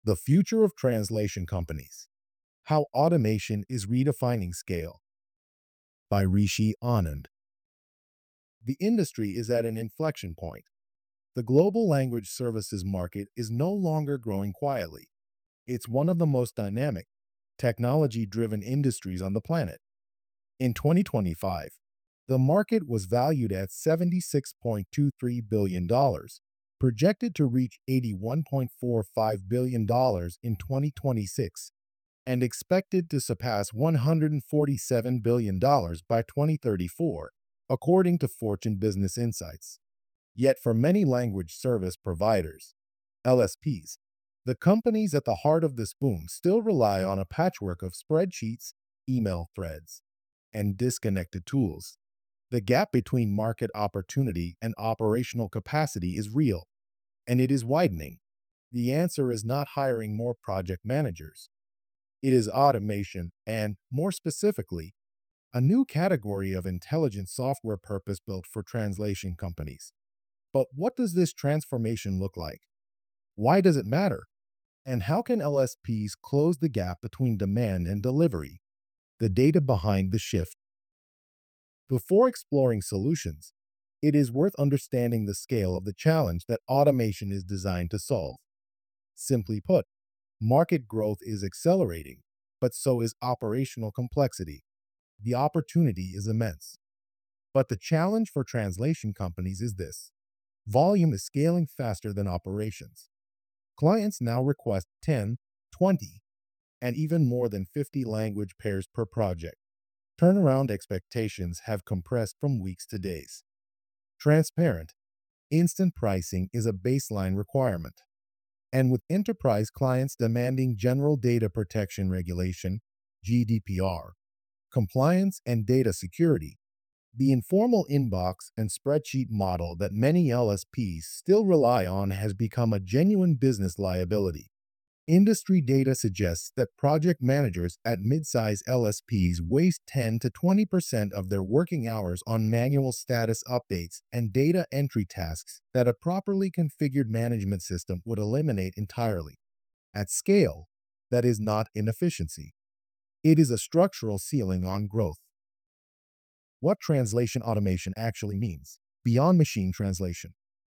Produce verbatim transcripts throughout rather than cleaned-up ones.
The Future of Translation Companies: How Automation is Redefining Scale, by Rishi Anand. The industry is at an inflection point. The global language services market is no longer growing quietly. It's one of the most dynamic, technology-driven industries on the planet. In twenty twenty-five, the market was valued at seventy-six point two three billion dollars, projected to reach eighty-one point four five billion dollars in twenty twenty-six, and expected to surpass one hundred forty-seven billion dollars by twenty thirty-four, according to Fortune Business Insights. Yet for many language service providers, L S Ps, the companies at the heart of this boom still rely on a patchwork of spreadsheets, email threads, and disconnected tools. The gap between market opportunity and operational capacity is real, and it is widening. The answer is not hiring more project managers. It is automation and, more specifically, a new category of intelligent software purpose-built for translation companies. But what does this transformation look like? Why does it matter? And how can L S Ps close the gap between demand and delivery? The data behind the shift. Before exploring solutions, it is worth understanding the scale of the challenge that automation is designed to solve. Simply put, market growth is accelerating, but so is operational complexity. The opportunity is immense. But the challenge for translation companies is this: volume is scaling faster than operations. Clients now request ten, twenty, and even more than fifty language pairs per project. Turnaround expectations have compressed from weeks to days. Transparent, instant pricing is a baseline requirement. And with enterprise clients demanding General Data Protection Regulation, G D P R, compliance, and data security, the informal inbox and spreadsheet model that many L S Ps still rely on has become a genuine business liability. Industry data suggests that project managers at midsize L S Ps waste ten to twenty percent of their working hours on manual status updates and data entry tasks that a properly configured management system would eliminate entirely. At scale, that is not inefficiency. It is a structural ceiling on growth. What translation automation actually means, beyond machine translation.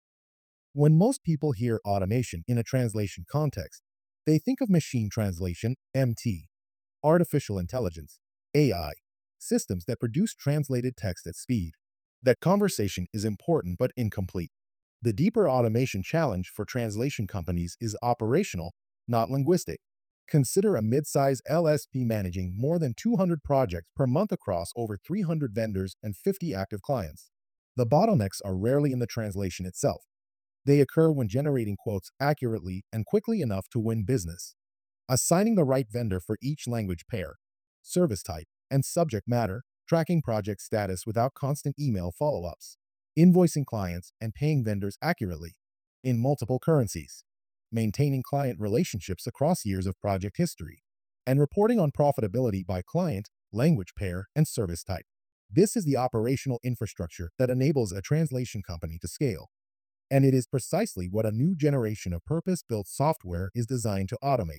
When most people hear automation in a translation context, they think of machine translation, M T, artificial intelligence, A I, systems that produce translated text at speed. That conversation is important but incomplete. The deeper automation challenge for translation companies is operational, not linguistic. Consider a mid-size L S P managing more than two hundred projects per month across over three hundred vendors and fifty active clients. The bottlenecks are rarely in the translation itself. They occur when generating quotes accurately and quickly enough to win business. Assigning the right vendor for each language pair, service type, and subject matter, tracking project status without constant email follow-ups, invoicing clients and paying vendors accurately in multiple currencies, maintaining client relationships across years of project history, and reporting on profitability by client, language pair, and service type. This is the operational infrastructure that enables a translation company to scale. And it is precisely what a new generation of purpose-built software is designed to automate.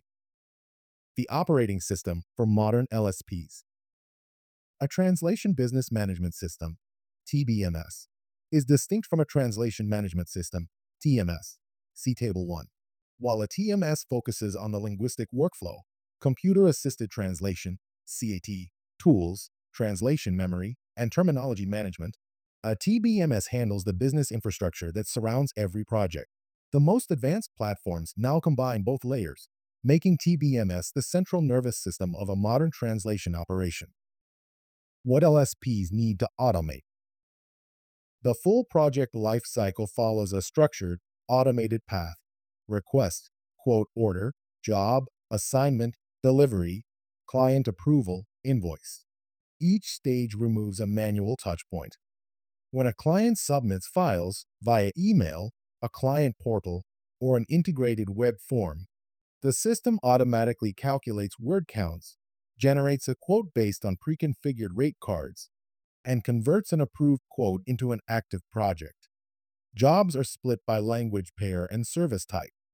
The operating system for modern L S Ps. A translation business management system, T B M S, is distinct from a translation management system, T M S. See Table one. While a T M S focuses on the linguistic workflow, computer-assisted translation, C A T, tools, translation memory, and terminology management, a T B M S handles the business infrastructure that surrounds every project. The most advanced platforms now combine both layers, making T B M S the central nervous system of a modern translation operation. What L S Ps need to automate. The full project lifecycle follows a structured, automated path: request, quote order, job, assignment, delivery, client approval, invoice. Each stage removes a manual touchpoint. When a client submits files via email, a client portal, or an integrated web form, the system automatically calculates word counts, generates a quote based on pre-configured rate cards, and converts an approved quote into an active project. Jobs are split by language pair and service type.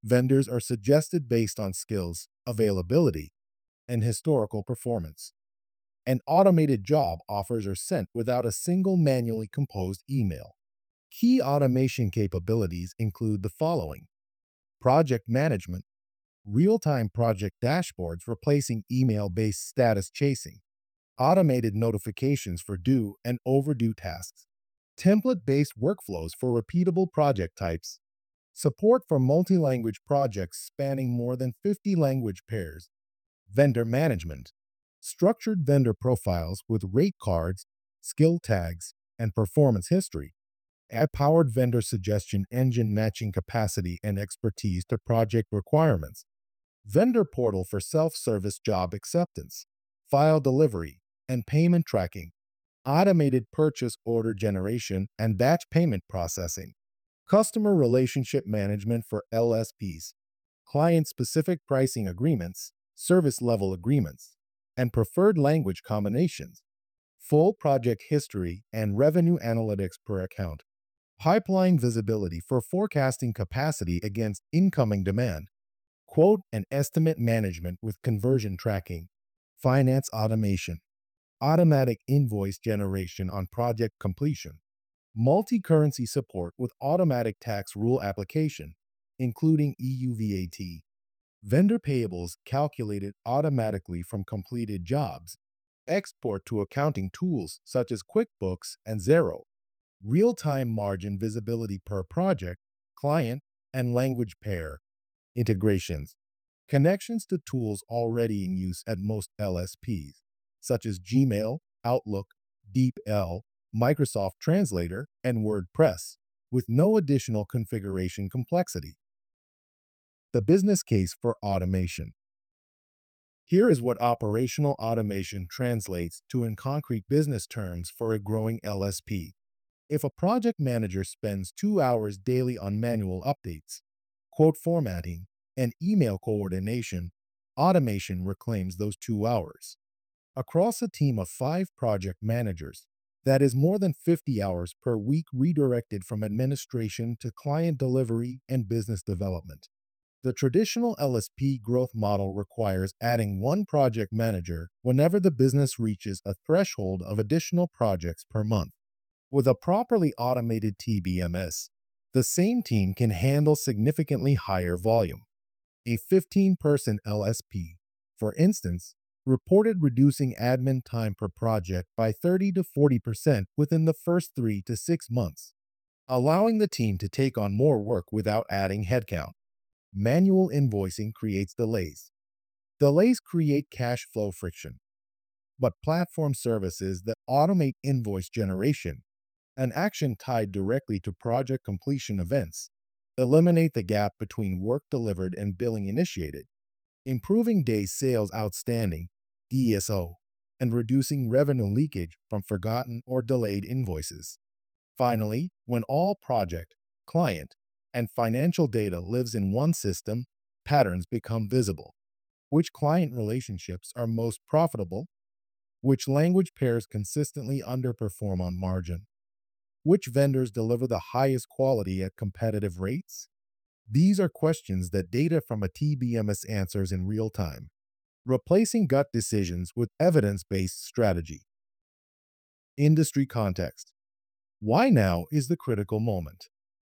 Vendors are suggested based on skills, availability, and historical performance. An automated job offers are sent without a single manually composed email. Key automation capabilities include the following: project management, real-time project dashboards replacing email-based status chasing, automated notifications for due and overdue tasks, template-based workflows for repeatable project types, support for multi-language projects spanning more than fifty language pairs, vendor management, structured vendor profiles with rate cards, skill tags, and performance history, app-powered vendor suggestion engine matching capacity and expertise to project requirements, vendor portal for self-service job acceptance, file delivery, and payment tracking, automated purchase order generation and batch payment processing, customer relationship management for L S Ps, client-specific pricing agreements, service level agreements, and preferred language combinations, full project history and revenue analytics per account, pipeline visibility for forecasting capacity against incoming demand, quote and estimate management with conversion tracking, finance automation, automatic invoice generation on project completion, multi-currency support with automatic tax rule application, including E U V A T, vendor payables calculated automatically from completed jobs, export to accounting tools such as QuickBooks and Xero, real-time margin visibility per project, client, and language pair, integrations, connections to tools already in use at most L S Ps, such as Gmail, Outlook, DeepL, Microsoft Translator, and WordPress, with no additional configuration complexity. The business case for automation. Here is what operational automation translates to in concrete business terms for a growing L S P. If a project manager spends two hours daily on manual updates, quote formatting, and email coordination, automation reclaims those two hours. Across a team of five project managers, that is more than fifty hours per week redirected from administration to client delivery and business development. The traditional L S P growth model requires adding one project manager whenever the business reaches a threshold of additional projects per month. With a properly automated T B M S, the same team can handle significantly higher volume. A fifteen-person L S P, for instance, reported reducing admin time per project by thirty to forty percent within the first three to six months, allowing the team to take on more work without adding headcount. Manual invoicing creates delays. Delays create cash flow friction. But platform services that automate invoice generation, an action tied directly to project completion events, eliminate the gap between work delivered and billing initiated, improving days sales outstanding, D S O, and reducing revenue leakage from forgotten or delayed invoices. Finally, when all project, client, and financial data lives in one system, patterns become visible. Which client relationships are most profitable? Which language pairs consistently underperform on margin? Which vendors deliver the highest quality at competitive rates? These are questions that data from a T B M S answers in real time, replacing gut decisions with evidence-based strategy. Industry context. Why now is the critical moment?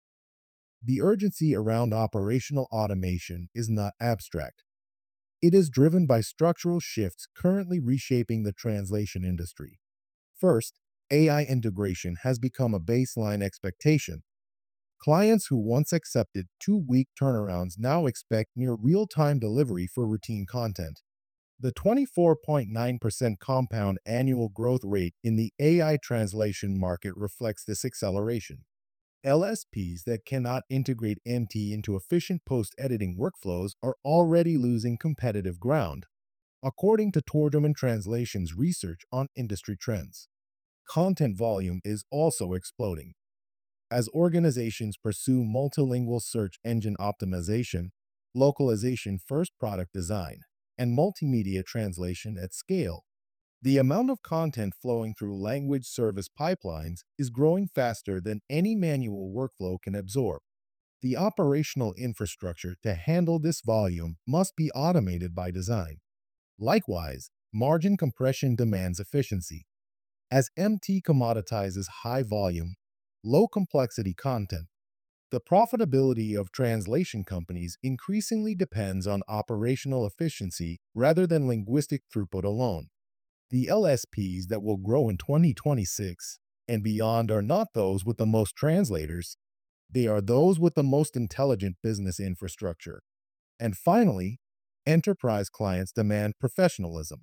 The urgency around operational automation is not abstract. It is driven by structural shifts currently reshaping the translation industry. First, A I integration has become a baseline expectation. Clients who once accepted two-week turnarounds now expect near real-time delivery for routine content. The twenty-four point nine percent compound annual growth rate in the A I translation market reflects this acceleration. L S Ps that cannot integrate M T into efficient post-editing workflows are already losing competitive ground, according to Torgerman Translation's research on industry trends. Content volume is also exploding. As organizations pursue multilingual search engine optimization, localization-first product design, and multimedia translation at scale, the amount of content flowing through language service pipelines is growing faster than any manual workflow can absorb. The operational infrastructure to handle this volume must be automated by design. Likewise, margin compression demands efficiency. As M T commoditizes high volume, low complexity content, the profitability of translation companies increasingly depends on operational efficiency rather than linguistic throughput alone. The L S Ps that will grow in twenty twenty-six and beyond are not those with the most translators, they are those with the most intelligent business infrastructure. And finally, enterprise clients demand professionalism.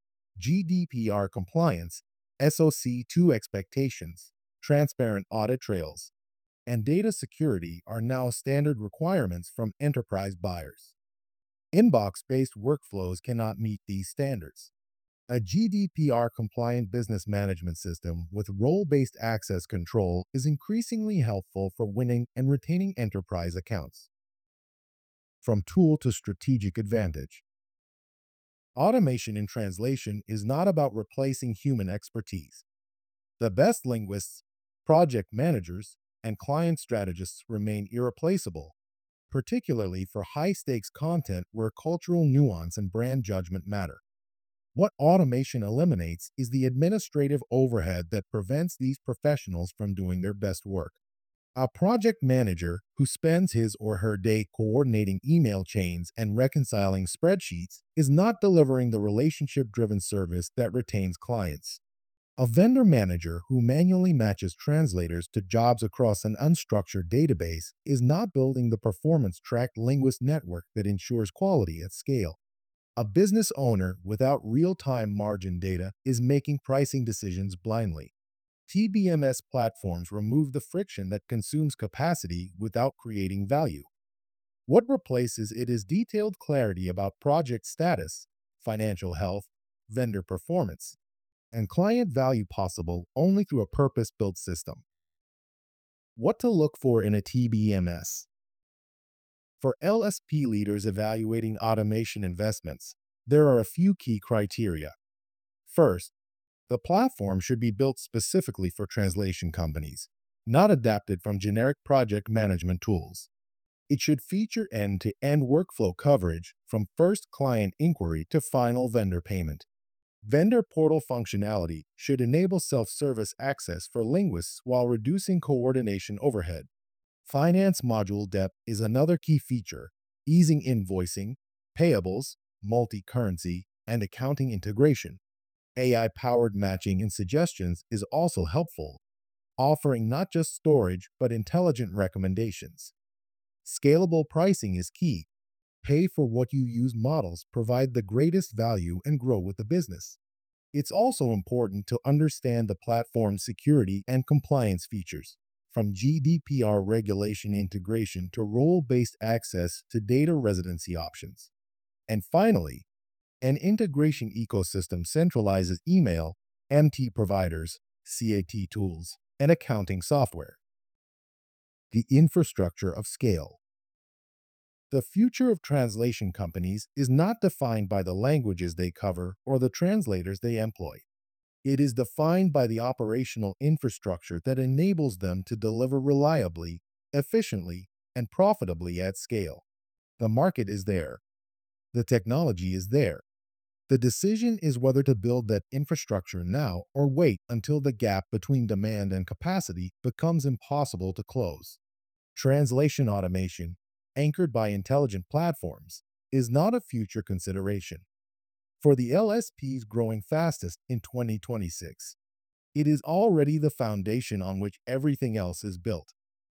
G D P R compliance, S O C two expectations, transparent audit trails, and data security are now standard requirements from enterprise buyers. Inbox-based workflows cannot meet these standards. A G D P R-compliant business management system with role-based access control is increasingly helpful for winning and retaining enterprise accounts. From tool to strategic advantage. Automation in translation is not about replacing human expertise. The best linguists, project managers, and client strategists remain irreplaceable, particularly for high-stakes content where cultural nuance and brand judgment matter. What automation eliminates is the administrative overhead that prevents these professionals from doing their best work. A project manager who spends his or her day coordinating email chains and reconciling spreadsheets is not delivering the relationship-driven service that retains clients. A vendor manager who manually matches translators to jobs across an unstructured database is not building the performance-tracked linguist network that ensures quality at scale. A business owner without real-time margin data is making pricing decisions blindly. T B M S platforms remove the friction that consumes capacity without creating value. What replaces it is detailed clarity about project status, financial health, vendor performance, and client value possible only through a purpose-built system. What to look for in a T B M S? For L S P leaders evaluating automation investments, there are a few key criteria. First, the platform should be built specifically for translation companies, not adapted from generic project management tools. It should feature end-to-end workflow coverage from first client inquiry to final vendor payment. Vendor portal functionality should enable self-service access for linguists while reducing coordination overhead. Finance module depth is another key feature, easing invoicing, payables, multi-currency, and accounting integration. A I-powered matching and suggestions is also helpful, offering not just storage but intelligent recommendations. Scalable pricing is key. Pay for what you use models provide the greatest value and grow with the business. It's also important to understand the platform's security and compliance features, from G D P R regulation integration to role-based access to data residency options. And finally, an integration ecosystem centralizes email, M T providers, C A T tools, and accounting software. The infrastructure of scale. The future of translation companies is not defined by the languages they cover or the translators they employ. It is defined by the operational infrastructure that enables them to deliver reliably, efficiently, and profitably at scale. The market is there. The technology is there. The decision is whether to build that infrastructure now or wait until the gap between demand and capacity becomes impossible to close. Translation automation, anchored by intelligent platforms, is not a future consideration. For the L S Ps growing fastest in twenty twenty-six, it is already the foundation on which everything else is built.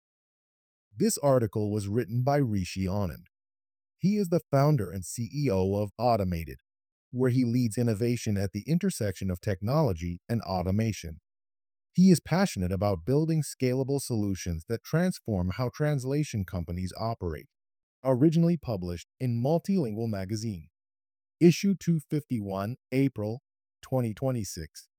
This article was written by Rishi Anand. He is the founder and C E O of Automated, where he leads innovation at the intersection of technology and automation. He is passionate about building scalable solutions that transform how translation companies operate. Originally published in Multilingual Magazine. Issue two fifty-one, April twenty twenty-six.